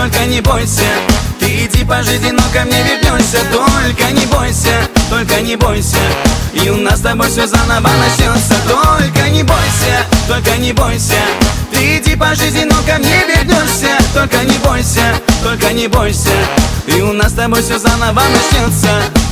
только не бойся. Ты иди по жизни, но ко мне вернешься. Только не бойся, только не бойся, и у нас с тобой все заново начнется. Только не бойся, только не бойся. Ты иди по жизни, но ко мне вернешься. Только не бойся, только не бойся, и у нас с тобой все заново начнется.